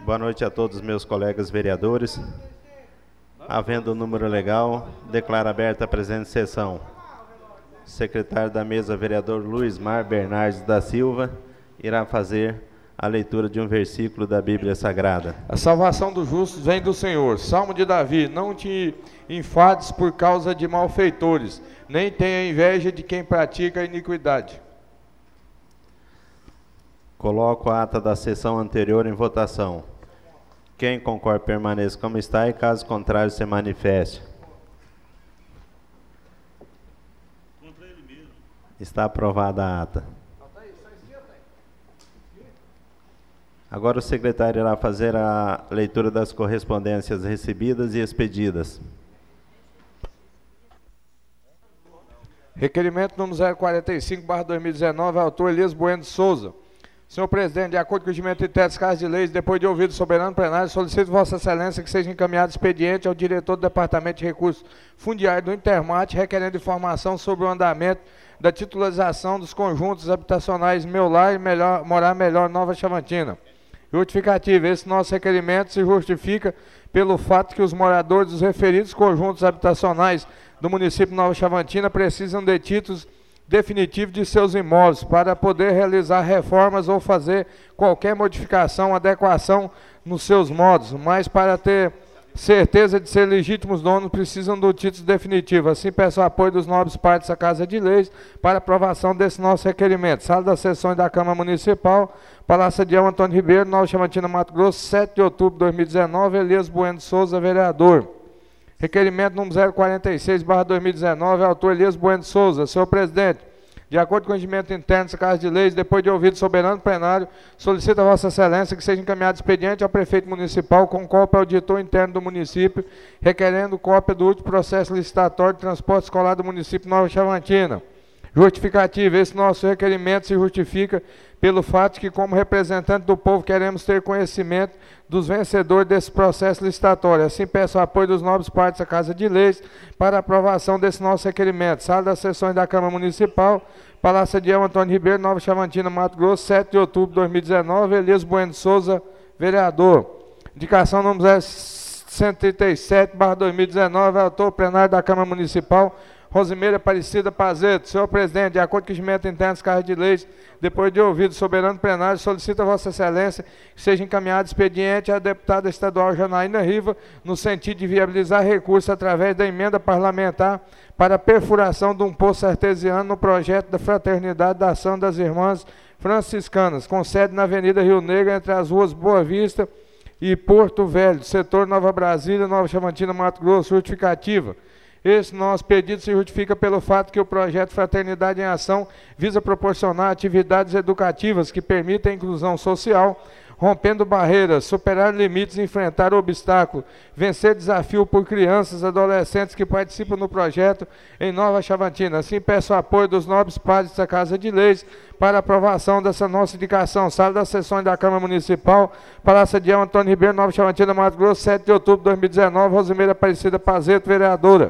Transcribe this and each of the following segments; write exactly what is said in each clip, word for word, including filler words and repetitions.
Boa noite a todos os meus colegas vereadores. Havendo o número legal, declaro aberta a presente sessão. Secretário da mesa, vereador Luiz Mar Bernardes da Silva, irá fazer a leitura de um versículo da Bíblia Sagrada. A salvação dos justos vem do Senhor. Salmo de Davi: não te enfades por causa de malfeitores, nem tenha inveja de quem pratica a iniquidade. Coloco a ata da sessão anterior em votação. Quem concorda permaneça como está e caso contrário se manifeste. Está aprovada a ata. Agora o secretário irá fazer a leitura das correspondências recebidas e expedidas. Requerimento número zero quarenta e cinco barra dois mil e dezenove, autor Elias Bueno de Souza. Senhor presidente, de acordo com o regimento interno das casas de leis, depois de ouvido o soberano plenário, solicito Vossa Excelência que seja encaminhado expediente ao diretor do Departamento de Recursos Fundiários do Intermate, requerendo informação sobre o andamento da titularização dos conjuntos habitacionais Meu Lar e Melhor, Morar Melhor Nova Chavantina. Justificativa: esse nosso requerimento se justifica pelo fato que os moradores dos referidos conjuntos habitacionais do município de Nova Chavantina precisam de títulos definitivos de seus imóveis para poder realizar reformas ou fazer qualquer modificação, adequação nos seus modos, mas para ter certeza de ser legítimos donos precisam do título definitivo. Assim, peço o apoio dos nobres partes da Casa de Leis para aprovação desse nosso requerimento. Sala das Sessões da Câmara Municipal, Palácio Adião Antônio Ribeiro, Nova Chavantina, Mato Grosso, sete de outubro de dois mil e dezenove, Elias Bueno de Souza, vereador. Requerimento número zero quarenta e seis barra dois mil e dezenove, autor Elias Bueno de Souza. Senhor presidente, de acordo com o regimento interno da Casa de Leis, depois de ouvido o soberano plenário, solicito a Vossa Excelência que seja encaminhado expediente ao prefeito municipal com cópia ao auditor interno do município, requerendo cópia do último processo licitatório de transporte escolar do município de Nova Chavantina. Justificativa: esse nosso requerimento se justifica pelo fato que, como representante do povo, queremos ter conhecimento dos vencedores desse processo licitatório. Assim, peço o apoio dos nobres partes da Casa de Leis para aprovação desse nosso requerimento. Sala das Sessões da Câmara Municipal, Palácio Adião Antônio Ribeiro, Nova Chavantina, Mato Grosso, sete de outubro de dois mil e dezenove, Elias Bueno de Souza, vereador. Indicação número zero cento e trinta e sete barra dois mil e dezenove, autor plenário da Câmara Municipal, Rosimeira Aparecida Pazeto. Senhor presidente, de acordo com o regimento interno das Casas de Leis, depois de ouvido o soberano plenário, solicita a Vossa Excelência que seja encaminhado expediente à deputada estadual Janaína Riva, no sentido de viabilizar recursos através da emenda parlamentar para a perfuração de um poço artesiano no projeto da Fraternidade da Ação das Irmãs Franciscanas, com sede na Avenida Rio Negro, entre as ruas Boa Vista e Porto Velho, setor Nova Brasília, Nova Chavantina, Mato Grosso. Justificativa: esse nosso pedido se justifica pelo fato que o projeto Fraternidade em Ação visa proporcionar atividades educativas que permitam a inclusão social, rompendo barreiras, superar limites, enfrentar obstáculos, vencer desafio por crianças e adolescentes que participam do projeto em Nova Chavantina. Assim, peço o apoio dos nobres padres da Casa de Leis para aprovação dessa nossa indicação. Sala das Sessões da Câmara Municipal, Palácio Adião Antônio Ribeiro, Nova Chavantina, Mato Grosso, sete de outubro de dois mil e dezenove, Rosimeira Aparecida Pazeto, vereadora.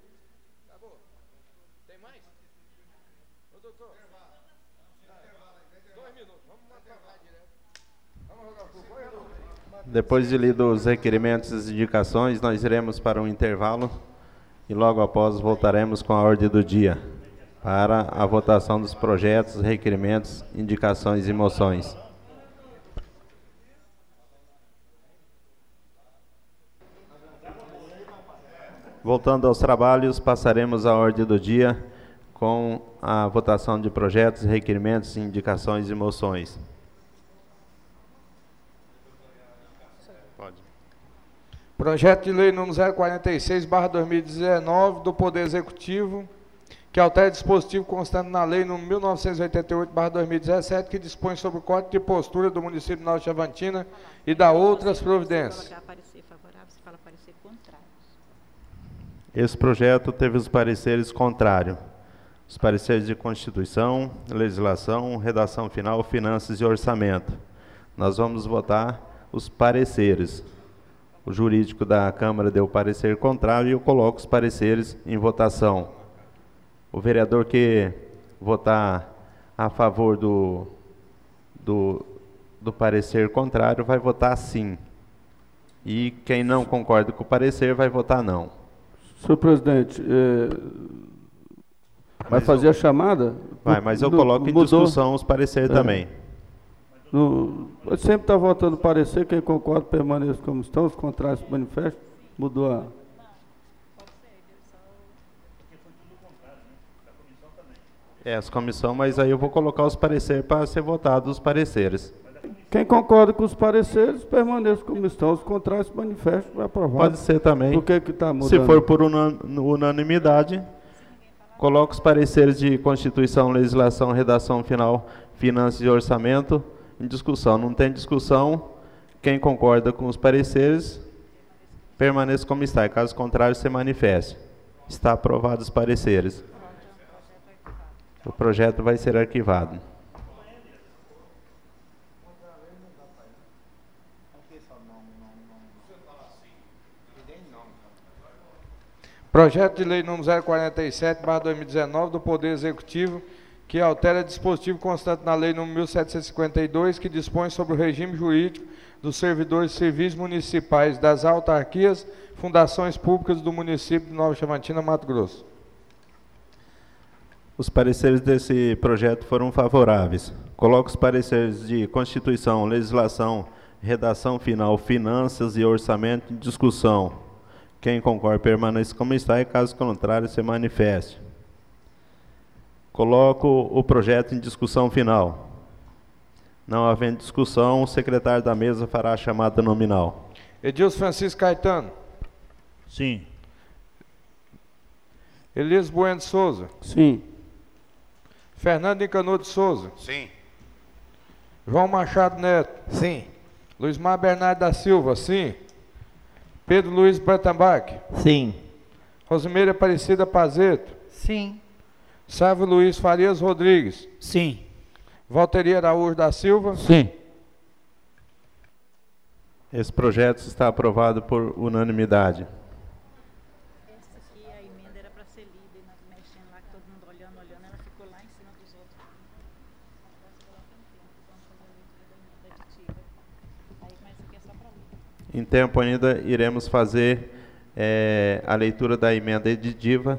Depois de lidos os requerimentos e as indicações, nós iremos para um intervalo e logo após voltaremos com a ordem do dia para a votação dos projetos, requerimentos, indicações e moções. Voltando aos trabalhos, passaremos a ordem do dia com a votação de projetos, requerimentos, indicações e moções. Projeto de lei número zero quarenta e seis barra dois mil e dezenove do Poder Executivo, que altera dispositivo constante na lei número mil novecentos e oitenta e oito barra dois mil e dezessete, que dispõe sobre o Código de Postura do município de Nova Chavantina e da outras providências. Esse projeto teve os pareceres contrários. Os pareceres de Constituição, Legislação, Redação Final, Finanças e Orçamento. Nós vamos votar os pareceres. O jurídico da Câmara deu parecer contrário e eu coloco os pareceres em votação. O vereador que votar a favor do, do, do parecer contrário vai votar sim. E quem não concorda com o parecer vai votar não. Senhor presidente, é, vai Mas fazer eu- a chamada? Vai, mas eu No- coloco em mudou? discussão os pareceres É. também. No, sempre está votando parecer, quem concorda permaneça como estão, os contrários se manifestam. Mudou a... É, as comissões, mas aí eu vou colocar os pareceres para ser votados os pareceres. Quem concorda com os pareceres, permaneça como estão, os contrários se manifestam, vai aprovar. Pode ser também. Por que que está mudando? Se for por unan- unanimidade, coloco os pareceres de Constituição, Legislação, Redação Final, Finanças e Orçamento em discussão. Não tem discussão, quem concorda com os pareceres, permaneça como está. E caso contrário, se manifeste. Está aprovados os pareceres. O projeto vai ser arquivado. Projeto de lei número zero quarenta e sete barra dois mil e dezenove do Poder Executivo, que altera dispositivo constante na lei número mil setecentos e cinquenta e dois, que dispõe sobre o regime jurídico dos servidores de serviços municipais das autarquias, fundações públicas do município de Nova Chavantina, Mato Grosso. Os pareceres desse projeto foram favoráveis. Coloco os pareceres de Constituição, Legislação, Redação Final, Finanças e Orçamento em discussão. Quem concorda permaneça como está e, caso contrário, se manifeste. Coloco o projeto em discussão final. Não havendo discussão, o secretário da mesa fará a chamada nominal. Edilson Francisco Caetano. Sim. Elias Bueno de Souza. Sim. Fernando Encanô de Souza. Sim. João Machado Neto. Sim. Luiz Mar Bernardo da Silva. Sim. Pedro Luiz Bretenbach. Sim. Rosimeira Aparecida Pazeto. Sim. Sávio Luiz Farias Rodrigues. Sim. Valteria Araújo da Silva. Sim. Esse projeto está aprovado por unanimidade. Essa aqui, a emenda era para ser lida e nós mexendo lá, que todo mundo olhando, olhando, ela ficou lá em cima dos outros. Aí, mas isso aqui é só para ler. Em tempo ainda iremos fazer eh, a leitura da emenda editiva.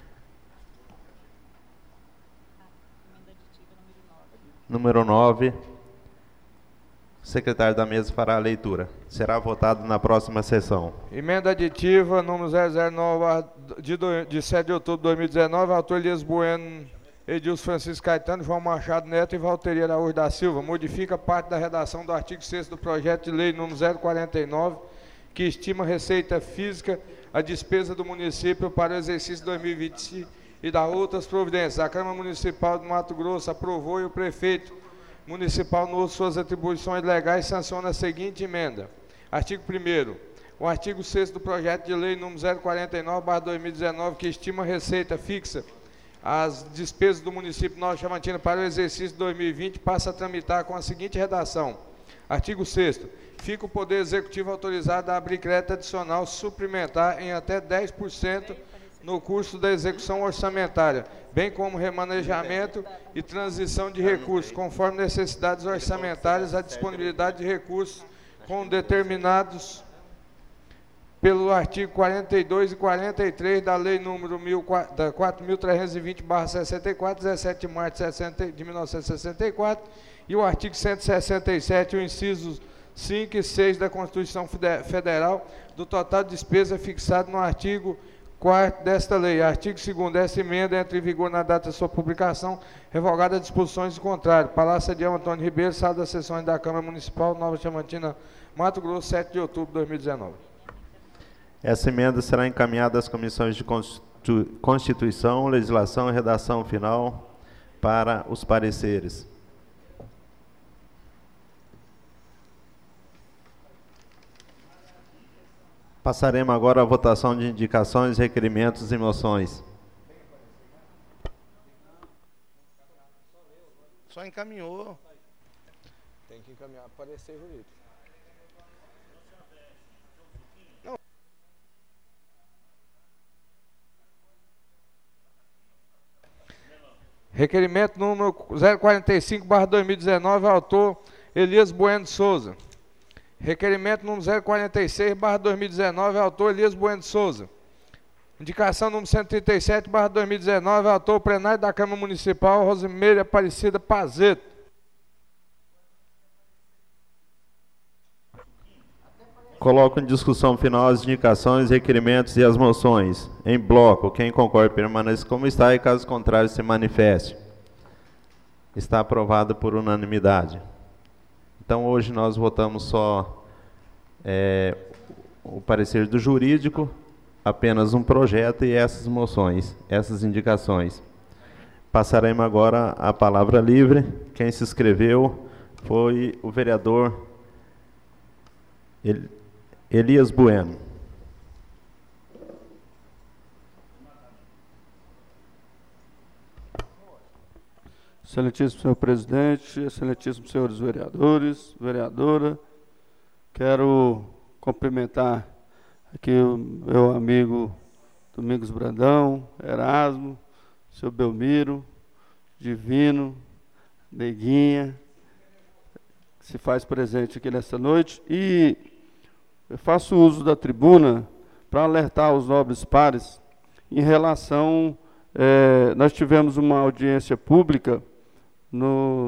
Emenda aditiva número nove. Número nove. O secretário da mesa fará a leitura. Será votado na próxima sessão. Emenda aditiva número zero zero nove de, do- de sete de outubro de dois mil e dezenove, autor Elias Bueno, Edilson Francisco Caetano, João Machado Neto e Valteria Araújo da Silva. Modifica parte da redação do artigo sexto do projeto de lei número zero quarenta e nove, que estima receita física a despesa do município para o exercício dois mil e vinte e dá outras providências. A Câmara Municipal de Mato Grosso aprovou e o prefeito municipal, no uso de suas atribuições legais, sanciona a seguinte emenda. Artigo primeiro. O artigo sexto do projeto de lei número zero quarenta e nove barra dois mil e dezenove, que estima receita fixa as despesas do município de Nova Chavantina para o exercício dois mil e vinte, passa a tramitar com a seguinte redação. Artigo sexto. Fica o Poder Executivo autorizado a abrir crédito adicional suplementar em até dez por cento no curso da execução orçamentária, bem como remanejamento e transição de recursos, conforme necessidades orçamentárias, a disponibilidade de recursos com determinados pelo artigo quarenta e dois e quarenta e três da Lei número quatro mil trezentos e vinte barra sessenta e quatro, dezessete de março de mil novecentos e sessenta e quatro, e o artigo cento e sessenta e sete, o inciso cinco e seis da Constituição Federal, do total de despesa fixado no artigo quarto desta lei. Artigo segundo, essa emenda entra em vigor na data de sua publicação, revogada disposições do contrário. Palácio Adiel Antônio Ribeiro, Sala das Sessões da Câmara Municipal, Nova Chavantina, Mato Grosso, sete de outubro de dois mil e dezenove. Essa emenda será encaminhada às comissões de Constitu- Constituição, Legislação e Redação Final para os pareceres. Passaremos agora à votação de indicações, requerimentos e moções. Só encaminhou. Tem que encaminhar para parecer jurídico. Requerimento número zero quarenta e cinco barra dois mil e dezenove, autor Elias Bueno de Souza. Requerimento número zero quarenta e seis barra dois mil e dezenove, autor Elias Bueno de Souza. Indicação número cento e trinta e sete barra dois mil e dezenove, autor plenário da Câmara Municipal, Rosimeire Aparecida Pazeto. Coloco em discussão final as indicações, requerimentos e as moções. Em bloco, quem concorda permaneça como está e caso contrário se manifeste. Está aprovado por unanimidade. Então hoje nós votamos só é, o parecer do jurídico, apenas um projeto e essas moções, essas indicações. Passaremos agora a palavra livre. Quem se inscreveu foi o vereador Elias Bueno. Excelentíssimo senhor presidente, excelentíssimos senhores vereadores, vereadora, quero cumprimentar aqui o meu amigo Domingos Brandão, Erasmo, seu Belmiro, Divino, Neguinha, que se faz presente aqui nessa noite, e eu faço uso da tribuna para alertar os nobres pares em relação, eh, nós tivemos uma audiência pública no,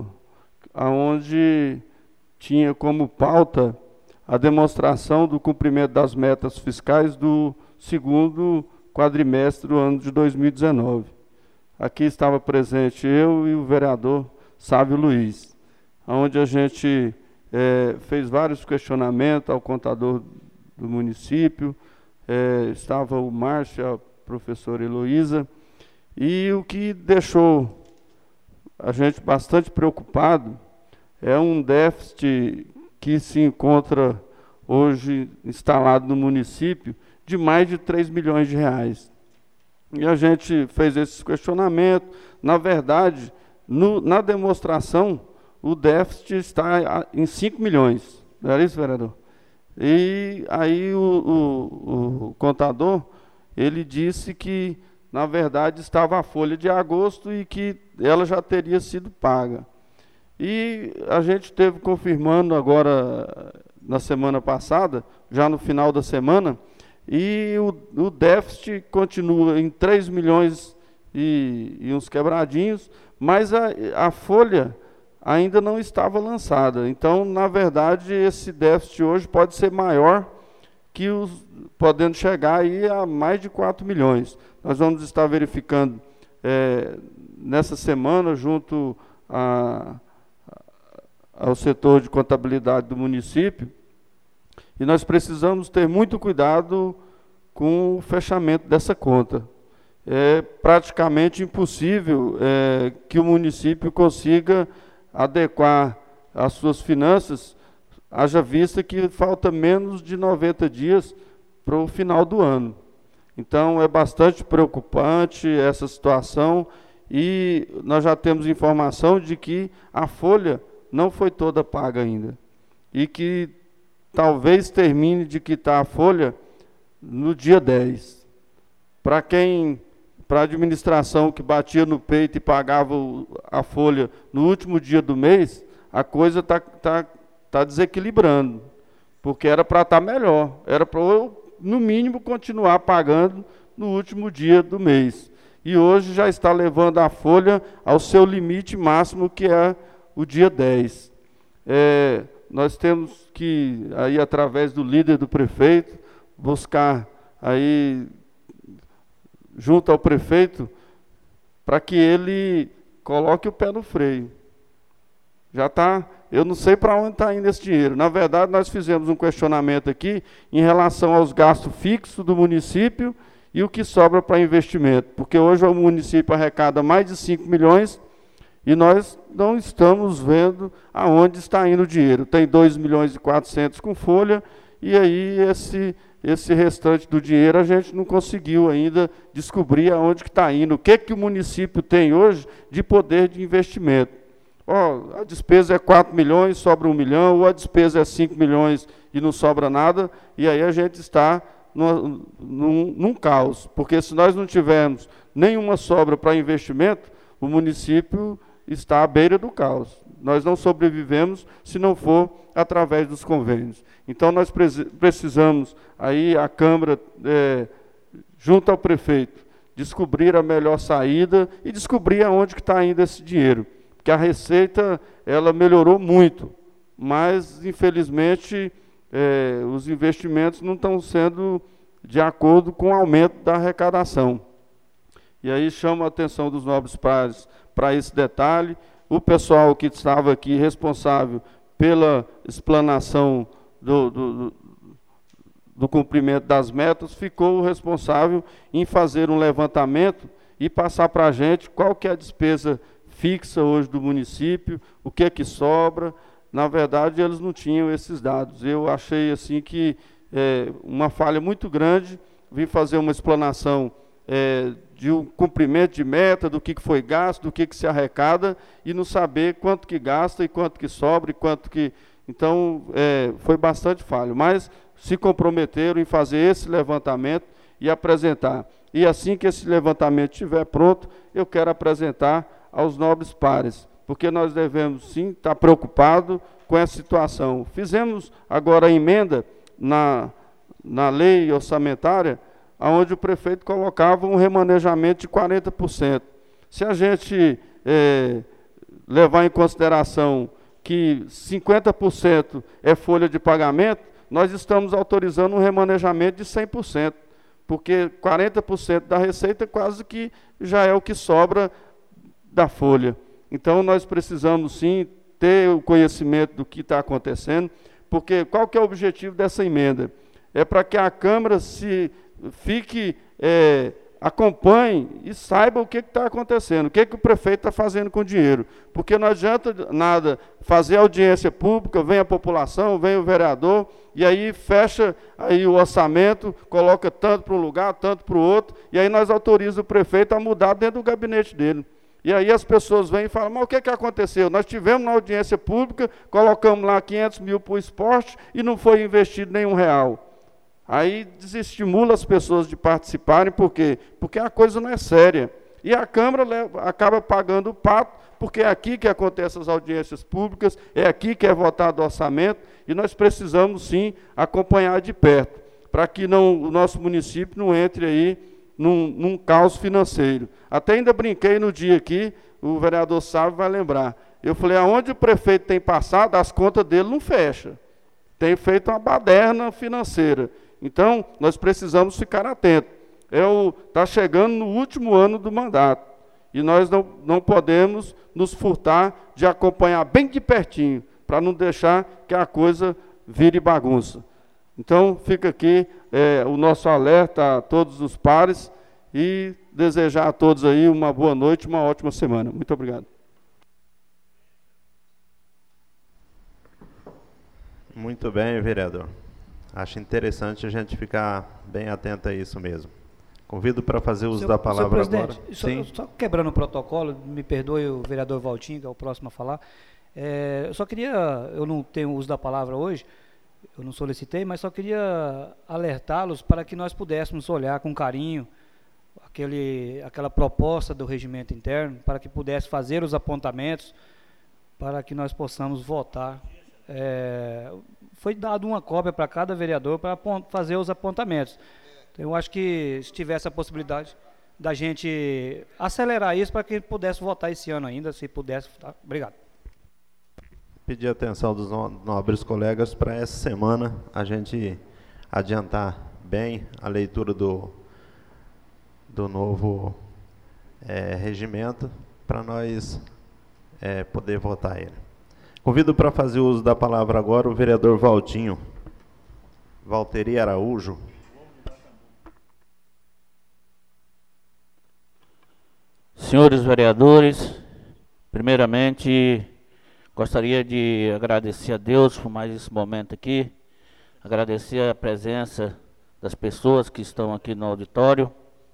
onde tinha como pauta a demonstração do cumprimento das metas fiscais do segundo quadrimestre do ano de dois mil e dezenove. Aqui estava presente eu e o vereador Sávio Luiz, onde a gente é, fez vários questionamentos ao contador do município, é, estava o Márcio, a professora Heloísa, e o que deixou a gente bastante preocupado é um déficit que se encontra hoje instalado no município de mais de três milhões de reais. E a gente fez esse questionamento. Na verdade, no, na demonstração, o déficit está em cinco milhões. Não era isso, vereador? E aí o, o, o contador, ele disse que, na verdade, estava a folha de agosto e que ela já teria sido paga. E a gente esteve confirmando agora, na semana passada, já no final da semana, e o, o déficit continua em três milhões e, e uns quebradinhos, mas a, a folha ainda não estava lançada. Então, na verdade, esse déficit hoje pode ser maior, que os, podendo chegar aí a mais de quatro milhões. Nós vamos estar verificando é, nessa semana, junto a, ao setor de contabilidade do município, e nós precisamos ter muito cuidado com o fechamento dessa conta. É praticamente impossível é, que o município consiga adequar as suas finanças, haja vista que falta menos de noventa dias para o final do ano. Então, é bastante preocupante essa situação, e nós já temos informação de que a folha não foi toda paga ainda, e que talvez termine de quitar a folha no dia dez. Para quem, para a administração que batia no peito e pagava a folha no último dia do mês, a coisa está tá, tá desequilibrando, porque era para estar melhor, era para eu, no mínimo, continuar pagando no último dia do mês. E hoje já está levando a folha ao seu limite máximo, que é o dia dez. É, nós temos que, aí, através do líder do prefeito, buscar, aí, junto ao prefeito, para que ele coloque o pé no freio. Já está, eu não sei para onde está indo esse dinheiro. Na verdade, nós fizemos um questionamento aqui em relação aos gastos fixos do município e o que sobra para investimento, porque hoje o município arrecada mais de cinco milhões e nós não estamos vendo aonde está indo o dinheiro. Tem dois milhões e quatrocentos com folha, e aí esse, esse restante do dinheiro a gente não conseguiu ainda descobrir aonde que está indo, o que, que o município tem hoje de poder de investimento. Oh, a despesa é quatro milhões, sobra um milhão, ou a despesa é cinco milhões e não sobra nada, e aí a gente está no, num, num caos, porque se nós não tivermos nenhuma sobra para investimento, o município está à beira do caos. Nós não sobrevivemos se não for através dos convênios. Então, nós precisamos, aí a Câmara, é, junto ao prefeito, descobrir a melhor saída e descobrir aonde que está indo esse dinheiro. Porque a Receita, ela melhorou muito, mas, infelizmente, é, os investimentos não estão sendo de acordo com o aumento da arrecadação. E aí chamo a atenção dos nobres pares para esse detalhe. O pessoal que estava aqui responsável pela explanação do, do, do, do cumprimento das metas ficou responsável em fazer um levantamento e passar para a gente qual que é a despesa fixa hoje do município, o que é que sobra. Na verdade, eles não tinham esses dados. Eu achei assim que é, uma falha muito grande, vim fazer uma explanação é, de um cumprimento de meta, do que que foi gasto, do que que se arrecada, e não saber quanto que gasta e quanto que sobra, e quanto que... Então, é, foi bastante falho, mas se comprometeram em fazer esse levantamento e apresentar. E assim que esse levantamento estiver pronto, eu quero apresentar aos nobres pares, porque nós devemos, sim, estar preocupados com essa situação. Fizemos agora a emenda na, na lei orçamentária, onde o prefeito colocava um remanejamento de quarenta por cento. Se a gente é, levar em consideração que cinquenta por cento é folha de pagamento, nós estamos autorizando um remanejamento de cem por cento, porque quarenta por cento da receita quase que já é o que sobra da folha. Então, nós precisamos, sim, ter o conhecimento do que está acontecendo, porque qual que é o objetivo dessa emenda? É para que a Câmara se fique, é, acompanhe e saiba o que está acontecendo, o que, que o prefeito está fazendo com o dinheiro. Porque não adianta nada fazer audiência pública, vem a população, vem o vereador, e aí fecha aí o orçamento, coloca tanto para um lugar, tanto para o outro, e aí nós autorizamos o prefeito a mudar dentro do gabinete dele. E aí as pessoas vêm e falam, mas o que, que aconteceu? Nós tivemos na audiência pública, colocamos lá quinhentos mil para o esporte e não foi investido nenhum real. Aí desestimula as pessoas de participarem, por quê? Porque a coisa não é séria. E a Câmara leva, acaba pagando o pato, porque é aqui que acontecem as audiências públicas, é aqui que é votado o orçamento, e nós precisamos, sim, acompanhar de perto, para que não, o nosso município não entre aí num, num caos financeiro. Até ainda brinquei no dia aqui, o vereador Sávio vai lembrar. Eu falei, aonde o prefeito tem passado, as contas dele não fecham. Tem feito uma baderna financeira. Então, nós precisamos ficar atentos. Está chegando no último ano do mandato. E nós não, não podemos nos furtar de acompanhar bem de pertinho, para não deixar que a coisa vire bagunça. Então, fica aqui é, o nosso alerta a todos os pares e desejar a todos aí uma boa noite, uma ótima semana. Muito obrigado. Muito bem, vereador. Acho interessante a gente ficar bem atento a isso mesmo. Convido para fazer uso Senhor, da palavra agora. Só, Sim. só quebrando o protocolo, me perdoe o vereador Valtinho, que é o próximo a falar. É, eu só queria, eu não tenho uso da palavra hoje, eu não solicitei, mas só queria alertá-los para que nós pudéssemos olhar com carinho aquele, aquela proposta do regimento interno, para que pudesse fazer os apontamentos, para que nós possamos votar. É, foi dado uma cópia para cada vereador para fazer os apontamentos. Então, eu acho que se tivesse a possibilidade da gente acelerar isso para que pudesse votar esse ano ainda, se pudesse. Tá? Obrigado. Pedir a atenção dos nobres colegas para essa semana a gente adiantar bem a leitura do, do novo é, regimento para nós é, poder votar ele. Convido para fazer uso da palavra agora o vereador Valtinho. Valteri Araújo. Senhores vereadores, primeiramente gostaria de agradecer a Deus por mais esse momento aqui, agradecer a presença das pessoas que estão aqui no auditório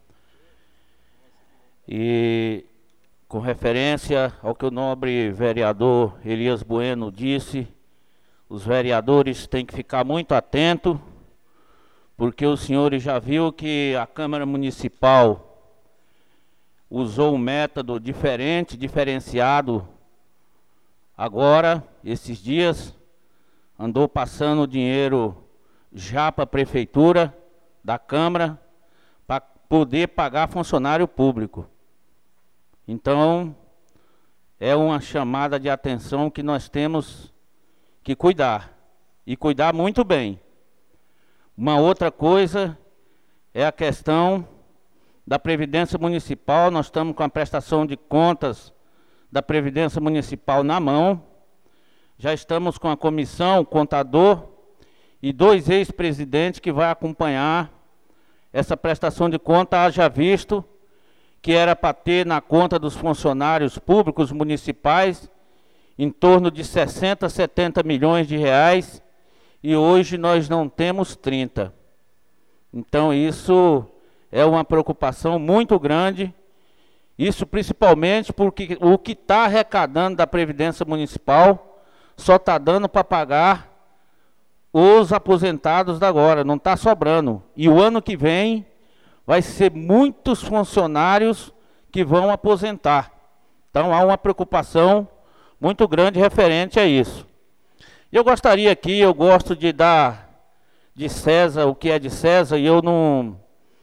e com referência ao que o nobre vereador Elias Bueno disse, os vereadores têm que ficar muito atentos, porque os senhores já viu que a Câmara Municipal usou um método diferente, diferenciado agora, esses dias, andou passando dinheiro já para a prefeitura, da Câmara, para poder pagar funcionário público. Então, é uma chamada de atenção que nós temos que cuidar, e cuidar muito bem. Uma outra coisa é a questão da Previdência Municipal. Nós estamos com a prestação de contas da Previdência Municipal na mão. Já estamos com a comissão, contador e dois ex-presidentes que vai acompanhar essa prestação de conta, haja visto que era para ter na conta dos funcionários públicos municipais em torno de sessenta, setenta milhões de reais, e hoje nós não temos trinta. Então isso é uma preocupação muito grande, isso principalmente porque o que está arrecadando da Previdência Municipal só está dando para pagar os aposentados da agora, não está sobrando. E o ano que vem vai ser muitos funcionários que vão aposentar. Então há uma preocupação muito grande referente a isso. Eu gostaria aqui, eu gosto de dar de César o que é de César, e eu não,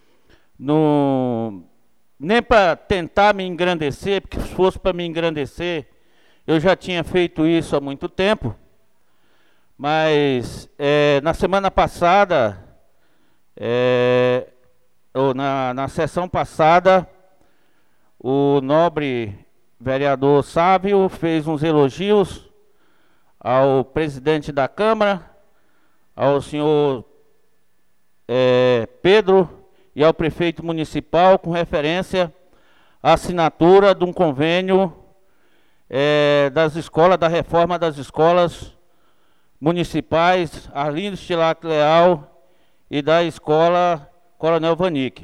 não nem para tentar me engrandecer, porque se fosse para me engrandecer, eu já tinha feito isso há muito tempo. Mas é, na semana passada, é, ou na, na sessão passada, o nobre vereador Sávio fez uns elogios ao presidente da Câmara, ao senhor é, Pedro e ao prefeito municipal, com referência à assinatura de um convênio é, das escolas, da reforma das escolas municipais, Arlindo Stilac Leal e da escola Coronel Vanik.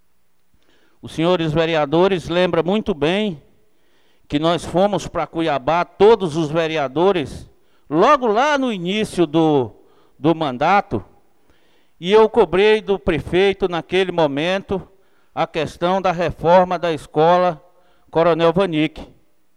Os senhores vereadores lembram muito bem que nós fomos para Cuiabá, todos os vereadores, logo lá no início do, do mandato, e eu cobrei do prefeito, naquele momento, a questão da reforma da escola Coronel Vanik.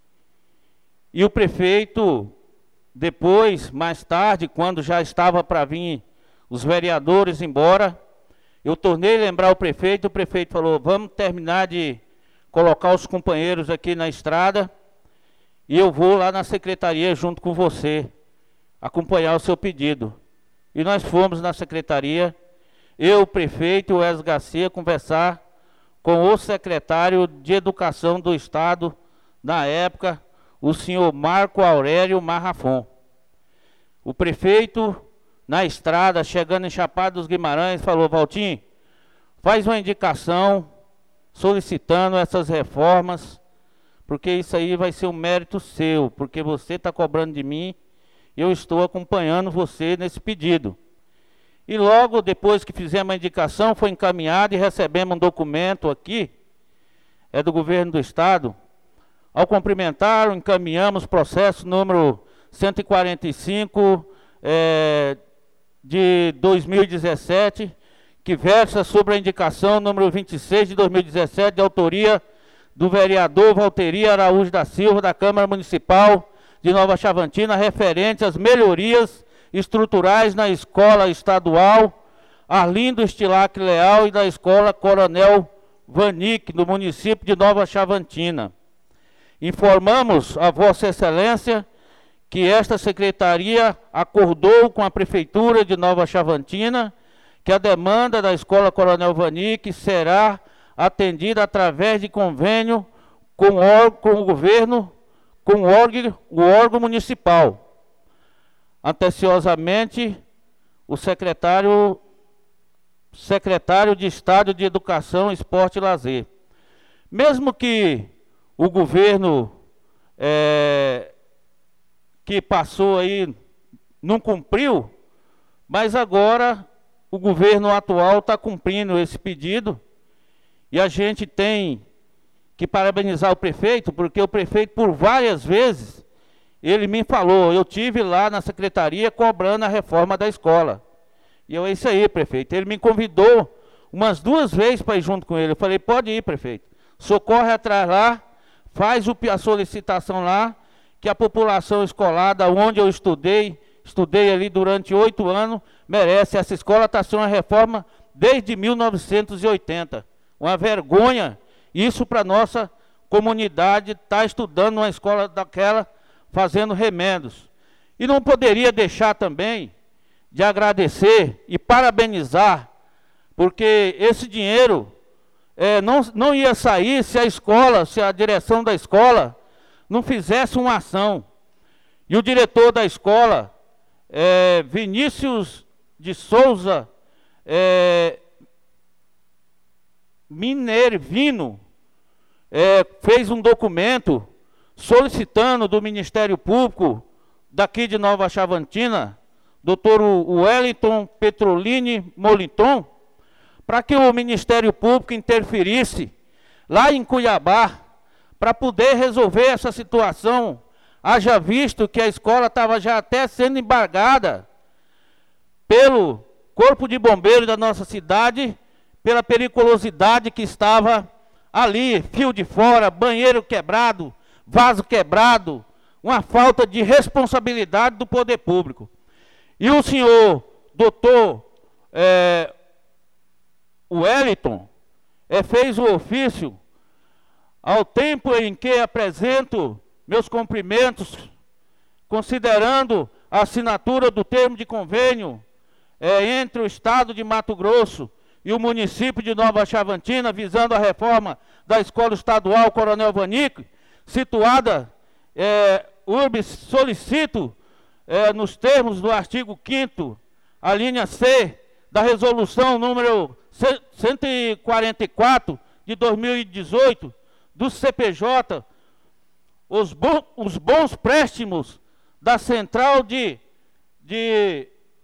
E o prefeito, depois, mais tarde, quando já estava para vir os vereadores embora, eu tornei a lembrar o prefeito, o prefeito falou, vamos terminar de colocar os companheiros aqui na estrada e eu vou lá na secretaria junto com você, acompanhar o seu pedido. E nós fomos na secretaria, eu, o prefeito e o Wesley Garcia, conversar com o secretário de Educação do Estado, na época, o senhor Marco Aurélio Marrafon. O prefeito, na estrada, chegando em Chapada dos Guimarães, falou, Valtim, faz uma indicação solicitando essas reformas, porque isso aí vai ser um mérito seu, porque você está cobrando de mim, e eu estou acompanhando você nesse pedido. E logo depois que fizemos a indicação, foi encaminhado e recebemos um documento aqui, é do governo do estado. Ao cumprimentar, encaminhamos processo número cento e quarenta e cinco é, de dois mil e dezessete, que versa sobre a indicação número vinte e seis de dois mil e dezessete, de autoria do vereador Valteri Araújo da Silva, da Câmara Municipal de Nova Chavantina, referente às melhorias estruturais na escola estadual Arlindo Stilac Leal e da escola Coronel Vanik, no município de Nova Chavantina. Informamos a Vossa Excelência que esta secretaria acordou com a Prefeitura de Nova Chavantina que a demanda da escola Coronel Vanik será atendida através de convênio com o, com o governo, com o órgão, o órgão municipal. Anteciosamente, o secretário, secretário de Estado de Educação, Esporte e Lazer. Mesmo que o governo é, que passou aí não cumpriu, mas agora o governo atual está cumprindo esse pedido e a gente tem que parabenizar o prefeito, porque o prefeito, por várias vezes, ele me falou, eu tive lá na secretaria cobrando a reforma da escola. E eu, é isso aí, prefeito. Ele me convidou umas duas vezes para ir junto com ele. Eu falei, pode ir, prefeito. Socorre atrás lá, faz o, a solicitação lá, que a população escolar, da onde eu estudei, estudei ali durante oito anos, merece. Essa escola está sendo uma reforma desde mil novecentos e oitenta. Uma vergonha isso para a nossa comunidade, estar tá estudando numa escola daquela, fazendo remendos. E não poderia deixar também de agradecer e parabenizar, porque esse dinheiro é, não, não ia sair se a escola, se a direção da escola não fizesse uma ação. E o diretor da escola, é, Vinícius de Souza é, Minervino, é, fez um documento solicitando do Ministério Público daqui de Nova Chavantina, doutor Wellington Petrolini Moliton, para que o Ministério Público interferisse lá em Cuiabá, para poder resolver essa situação, haja visto que a escola estava já até sendo embargada pelo Corpo de Bombeiros da nossa cidade, pela periculosidade que estava ali, fio de fora, banheiro quebrado, vaso quebrado, uma falta de responsabilidade do poder público. E o senhor doutor é, Wellington é, fez o ofício, ao tempo em que apresento meus cumprimentos, considerando a assinatura do termo de convênio é, entre o Estado de Mato Grosso e o município de Nova Chavantina, visando a reforma da Escola Estadual Coronel Vaníquez, situada, é, urbis solicito, é, nos termos do artigo quinto, a linha C, da resolução número cento e quarenta e quatro de dois mil e dezoito, do C P J, os, bo os bons préstimos da Central de, de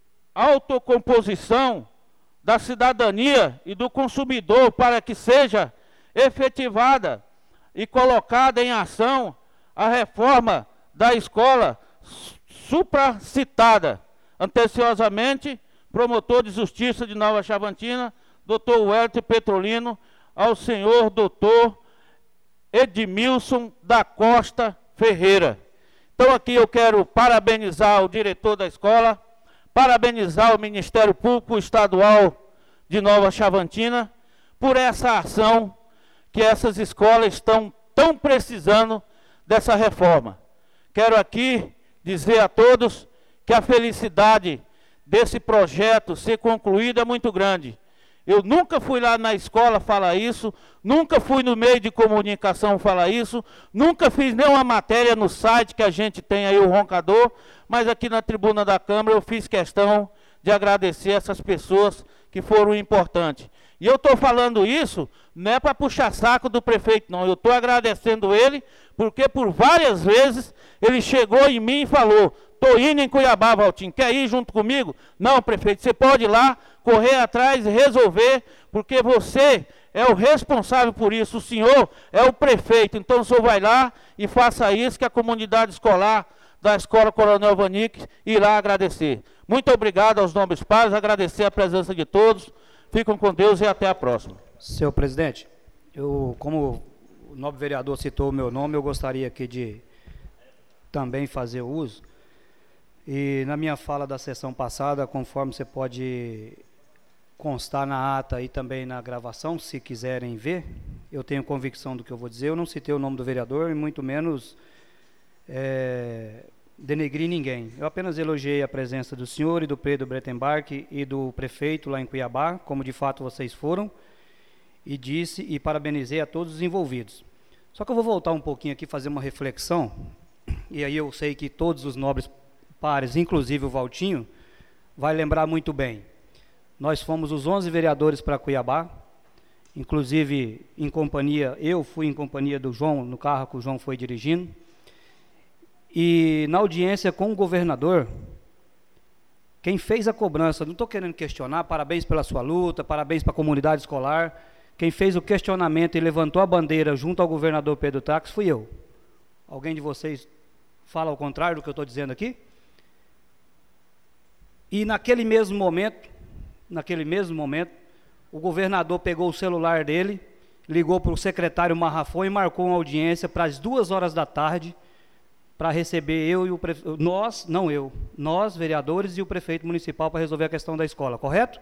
Autocomposição da Cidadania e do Consumidor, para que seja efetivada e colocada em ação a reforma da escola supracitada. Anteciosamente, promotor de Justiça de Nova Chavantina, doutor Wellington Petrolino, ao senhor doutor Edmilson da Costa Ferreira. Então aqui eu quero parabenizar o diretor da escola, parabenizar o Ministério Público Estadual de Nova Chavantina por essa ação que essas escolas estão tão precisando dessa reforma. Quero aqui dizer a todos que a felicidade desse projeto ser concluído é muito grande. Eu nunca fui lá na escola falar isso, nunca fui no meio de comunicação falar isso, nunca fiz nenhuma matéria no site que a gente tem aí, o Roncador, mas aqui na tribuna da Câmara eu fiz questão de agradecer essas pessoas que foram importantes. E eu estou falando isso, não é para puxar saco do prefeito, não. Eu estou agradecendo ele, porque por várias vezes ele chegou em mim e falou: estou indo em Cuiabá, Valtinho, quer ir junto comigo? Não, prefeito, você pode ir lá, correr atrás e resolver, porque você é o responsável por isso, o senhor é o prefeito. Então o senhor vai lá e faça isso, que a comunidade escolar da Escola Coronel Vaníquez irá agradecer. Muito obrigado aos nobres pais, agradecer a presença de todos. Ficam com Deus e até a próxima. Senhor presidente, eu, como o nobre vereador citou o meu nome, eu gostaria aqui de também fazer uso. E na minha fala da sessão passada, conforme você pode constar na ata e também na gravação, se quiserem ver, eu tenho convicção do que eu vou dizer. Eu não citei o nome do vereador e muito menos é, denegri ninguém. Eu apenas elogiei a presença do senhor e do Pedro Breitenbach e do prefeito lá em Cuiabá, como de fato vocês foram, e disse e parabenizei a todos os envolvidos. Só que eu vou voltar um pouquinho aqui, fazer uma reflexão, e aí eu sei que todos os nobres pares, inclusive o Valtinho, vai lembrar muito bem. Nós fomos os onze vereadores para Cuiabá, inclusive em companhia, eu fui em companhia do João, no carro que o João foi dirigindo, e na audiência com o governador, quem fez a cobrança, não estou querendo questionar, parabéns pela sua luta, parabéns para a comunidade escolar, quem fez o questionamento e levantou a bandeira junto ao governador Pedro Taques fui eu. Alguém de vocês fala ao contrário do que eu estou dizendo aqui? E naquele mesmo momento, naquele mesmo momento, o governador pegou o celular dele, ligou para o secretário Marrafon e marcou uma audiência para as duas horas da tarde, para receber eu e o prefeito, nós, não eu, nós, vereadores e o prefeito municipal para resolver a questão da escola, correto?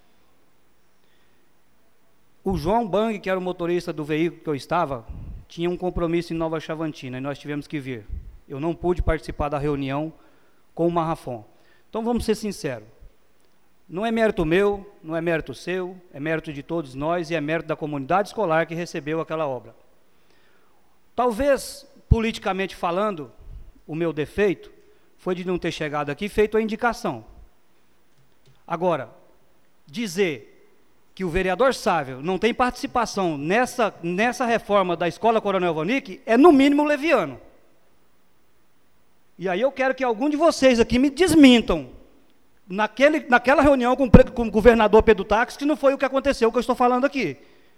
O João Bang, que era o motorista do veículo que eu estava, tinha um compromisso em Nova Chavantina e nós tivemos que vir. Eu não pude participar da reunião com o Marrafon. Então vamos ser sinceros, não é mérito meu, não é mérito seu, é mérito de todos nós e é mérito da comunidade escolar que recebeu aquela obra. Talvez, politicamente falando, o meu defeito foi de não ter chegado aqui e feito a indicação. Agora, dizer que o vereador Sávio não tem participação nessa, nessa reforma da Escola Coronel Vaunic é no mínimo leviano. E aí eu quero que algum de vocês aqui me desmintam naquele, naquela reunião com, com o governador Pedro Táxi, que não foi o que aconteceu, o que eu estou falando aqui.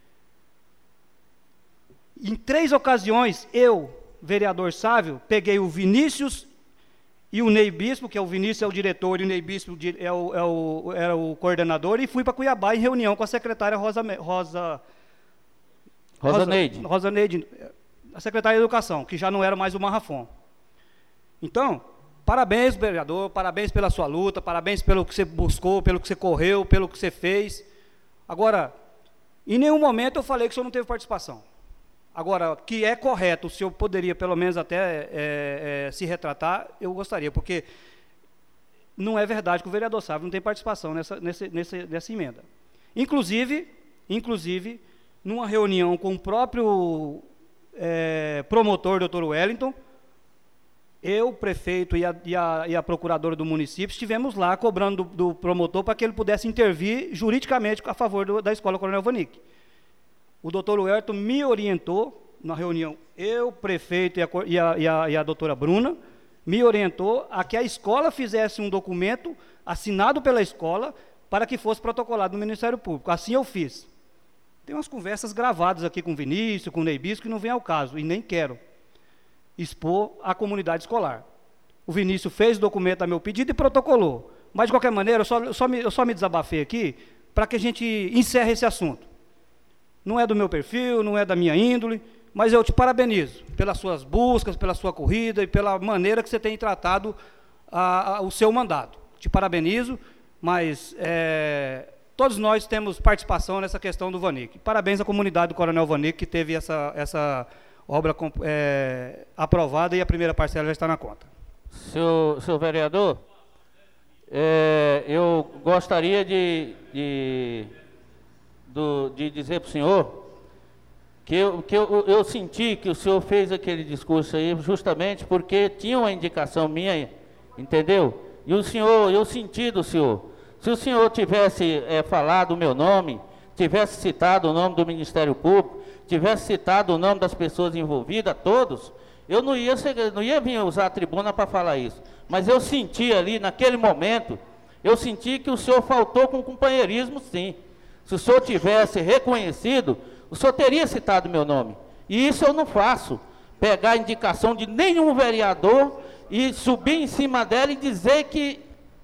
Em três ocasiões, eu, vereador Sávio, peguei o Vinícius e o Ney Bispo, que é o Vinícius é o diretor e o Ney Bispo é o, é o, era o coordenador, e fui para Cuiabá em reunião com a secretária Rosa... Rosa, Rosa, Rosa Neide. Rosa Neide, a secretária de Educação, que já não era mais o Marrafon. Então, parabéns, vereador, parabéns pela sua luta, parabéns pelo que você buscou, pelo que você correu, pelo que você fez. Agora, em nenhum momento eu falei que o senhor não teve participação. Agora, que é correto, o senhor poderia pelo menos até é, é, se retratar, eu gostaria, porque não é verdade que o vereador Sávio não tem participação nessa, nessa, nessa, nessa emenda. Inclusive, inclusive, numa reunião com o próprio é, promotor, doutor Wellington, eu, o prefeito e a, e, a, e a procuradora do município estivemos lá cobrando do, do promotor para que ele pudesse intervir juridicamente a favor do, da Escola Coronel Vaunic. O doutor Huerto me orientou, na reunião, eu, prefeito e a, e, a, e, a, e a doutora Bruna, me orientou a que a escola fizesse um documento assinado pela escola para que fosse protocolado no Ministério Público. Assim eu fiz. Tem umas conversas gravadas aqui com o Vinícius, com o Ney Bispo, que não vem ao caso, e nem quero expor à comunidade escolar. O Vinícius fez o documento a meu pedido e protocolou. Mas, de qualquer maneira, eu só, eu só, me, eu só me desabafei aqui para que a gente encerre esse assunto. Não é do meu perfil, não é da minha índole, mas eu te parabenizo pelas suas buscas, pela sua corrida e pela maneira que você tem tratado a, a, o seu mandato. Te parabenizo, mas é, todos nós temos participação nessa questão do Vaunic. Parabéns à comunidade do Coronel Vaunic, que teve essa, essa obra é, aprovada e a primeira parcela já está na conta. Senhor, senhor vereador, é, eu gostaria de... de... Do, de dizer para o senhor que, eu, que eu, eu senti que o senhor fez aquele discurso aí justamente porque tinha uma indicação minha, entendeu? E o senhor, eu senti do senhor, se o senhor tivesse é, falado o meu nome, tivesse citado o nome do Ministério Público, tivesse citado o nome das pessoas envolvidas, todos, eu não ia, ser, não ia vir usar a tribuna para falar isso, mas eu senti ali, naquele momento, eu senti que o senhor faltou com companheirismo, sim. Se o senhor tivesse reconhecido, o senhor teria citado meu nome. E isso eu não faço. Pegar a indicação de nenhum vereador e subir em cima dela e dizer que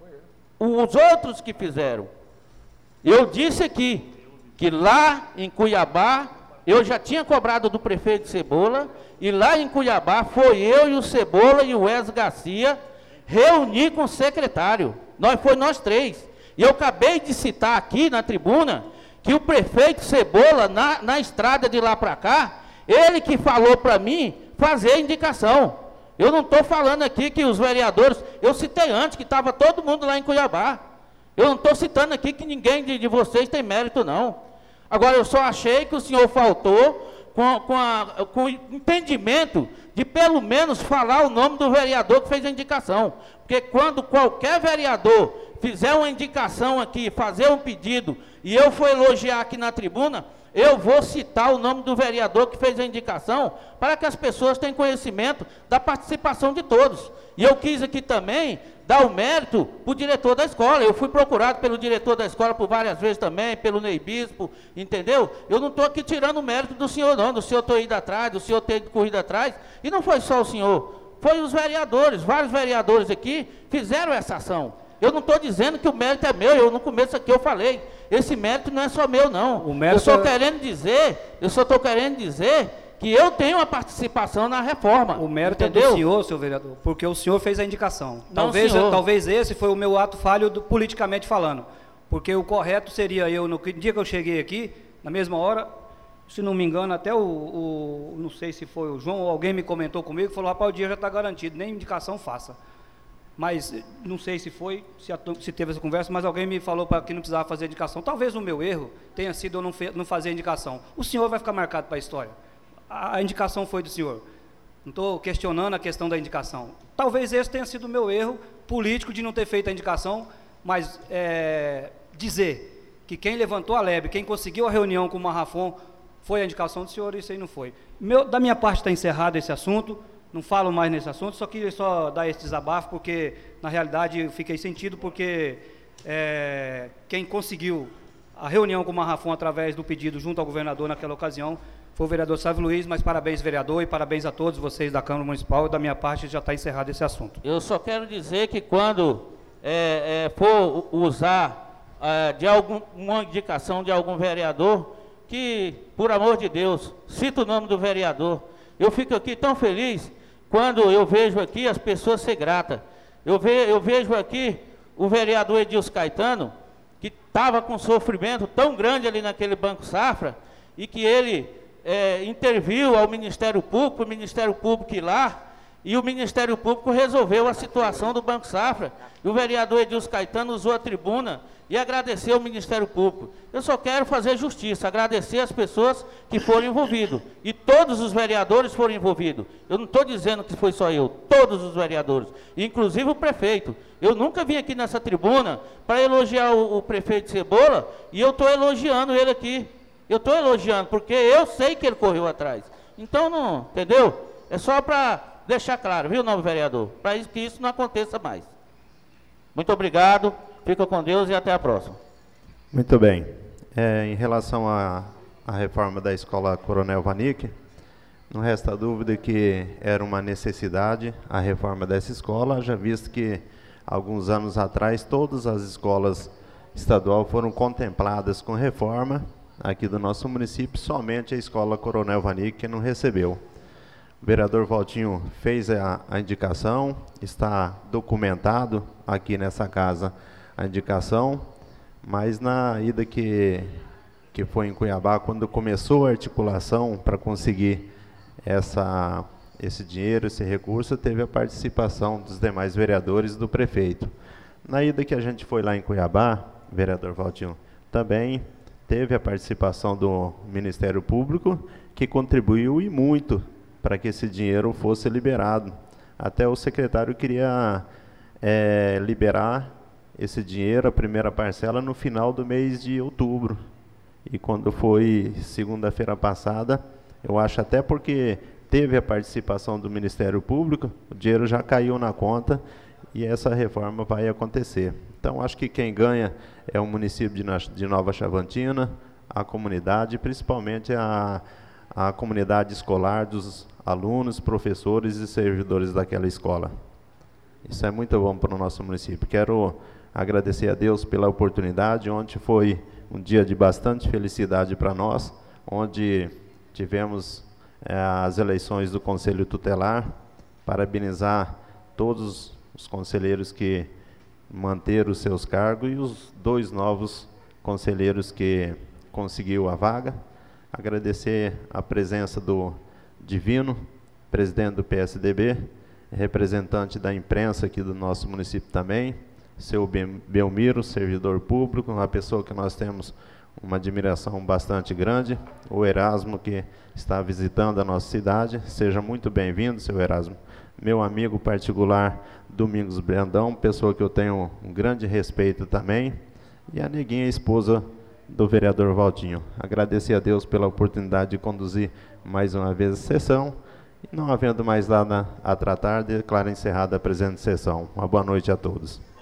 os outros que fizeram. Eu disse aqui que lá em Cuiabá, eu já tinha cobrado do prefeito Cebola, e lá em Cuiabá foi eu e o Cebola e o Wes Garcia reunir com o secretário. Nós foi nós três. E eu acabei de citar aqui na tribuna que o prefeito Cebola, na, na estrada de lá para cá, ele que falou para mim fazer a indicação. Eu não estou falando aqui que os vereadores, eu citei antes que estava todo mundo lá em Cuiabá. Eu não estou citando aqui que ninguém de, de vocês tem mérito, não. Agora, eu só achei que o senhor faltou com, com, a, com o entendimento de pelo menos falar o nome do vereador que fez a indicação. Porque quando qualquer vereador fizer uma indicação aqui, fazer um pedido, e eu for elogiar aqui na tribuna, eu vou citar o nome do vereador que fez a indicação, para que as pessoas tenham conhecimento da participação de todos. E eu quis aqui também dar o mérito para o diretor da escola. Eu fui procurado pelo diretor da escola por várias vezes também, pelo Ney Bispo, entendeu? Eu não estou aqui tirando o mérito do senhor não, do senhor ter ido atrás, do senhor ter corrido atrás, e não foi só o senhor, foi os vereadores, vários vereadores aqui fizeram essa ação. Eu não estou dizendo que o mérito é meu, eu no começo aqui eu falei, esse mérito não é só meu não. O mérito eu estou é... querendo dizer, eu só estou querendo dizer que eu tenho uma participação na reforma. O mérito entendeu? é do senhor, seu vereador, porque o senhor fez a indicação. Não, Talvez, senhor. talvez esse foi o meu ato falho do, politicamente falando, porque o correto seria eu, no dia que eu cheguei aqui, na mesma hora, se não me engano, até o, o não sei se foi o João ou alguém me comentou comigo, falou, rapaz, o dia já está garantido, nem indicação faça. Mas não sei se foi, se, a, se teve essa conversa, mas alguém me falou para que não precisava fazer indicação. Talvez o meu erro tenha sido eu não, fe, não fazer indicação. O senhor vai ficar marcado para a história. A, a indicação foi do senhor. Não estou questionando a questão da indicação. Talvez esse tenha sido o meu erro político de não ter feito a indicação, mas é, dizer que quem levantou a lebre, quem conseguiu a reunião com o Marrafon, foi a indicação do senhor, isso aí não foi. Meu, da minha parte está encerrado esse assunto. Não falo mais nesse assunto, só queria só dar esse desabafo, porque, na realidade, eu fiquei sentido, porque é, quem conseguiu a reunião com o Marrafon através do pedido junto ao governador naquela ocasião foi o vereador Sávio Luiz, mas parabéns, vereador, e parabéns a todos vocês da Câmara Municipal, da minha parte já está encerrado esse assunto. Eu só quero dizer que quando é, é, for usar é, de algum, uma indicação de algum vereador, que, por amor de Deus, cita o nome do vereador. Eu fico aqui tão feliz quando eu vejo aqui as pessoas ser gratas. Eu, ve, eu vejo aqui o vereador Edilson Caetano, que estava com sofrimento tão grande ali naquele Banco Safra, e que ele é, interviu ao Ministério Público, o Ministério Público ir lá, e o Ministério Público resolveu a situação do Banco Safra. E o vereador Edilson Caetano usou a tribuna e agradeceu ao Ministério Público. Eu só quero fazer justiça, agradecer as pessoas que foram envolvidas. E todos os vereadores foram envolvidos. Eu não estou dizendo que foi só eu, todos os vereadores, inclusive o prefeito. Eu nunca vim aqui nessa tribuna para elogiar o, o prefeito Cebola, e eu estou elogiando ele aqui. Eu estou elogiando, porque eu sei que ele correu atrás. Então, não, entendeu? É só para deixar claro, viu, novo vereador? Para que isso não aconteça mais. Muito obrigado. Fica com Deus e até a próxima. Muito bem. É, em relação à, à reforma da Escola Coronel Vanik, não resta dúvida que era uma necessidade a reforma dessa escola, já visto que alguns anos atrás todas as escolas estaduais foram contempladas com reforma aqui do nosso município, somente a Escola Coronel Vanik que não recebeu. O vereador Valtinho fez a, a indicação, está documentado aqui nessa casa a indicação, mas na ida que, que foi em Cuiabá, quando começou a articulação para conseguir essa, esse dinheiro, esse recurso, teve a participação dos demais vereadores e do prefeito. Na ida que a gente foi lá em Cuiabá, vereador Valtinho, também teve a participação do Ministério Público, que contribuiu e muito para que esse dinheiro fosse liberado. Até o secretário queria é, liberar esse dinheiro, a primeira parcela, no final do mês de outubro. E quando foi segunda-feira passada, eu acho até porque teve a participação do Ministério Público, o dinheiro já caiu na conta e essa reforma vai acontecer. Então, acho que quem ganha é o município de, de Nova Chavantina, a comunidade, principalmente a, a comunidade escolar dos alunos, professores e servidores daquela escola. Isso é muito bom para o nosso município. Quero agradecer a Deus pela oportunidade. Ontem foi um dia de bastante felicidade para nós, onde tivemos é, as eleições do Conselho Tutelar. Parabenizar todos os conselheiros que manteram os seus cargos e os dois novos conselheiros que conseguiu a vaga. Agradecer a presença do Divino, presidente do P S D B, representante da imprensa aqui do nosso município também, seu Belmiro, servidor público, uma pessoa que nós temos uma admiração bastante grande, o Erasmo, que está visitando a nossa cidade. Seja muito bem-vindo, seu Erasmo. Meu amigo particular, Domingos Brandão, pessoa que eu tenho um grande respeito também, e a Neguinha, esposa do vereador Valtinho. Agradecer a Deus pela oportunidade de conduzir mais uma vez a sessão, e não havendo mais nada a tratar, declaro encerrada a presente sessão. Uma boa noite a todos.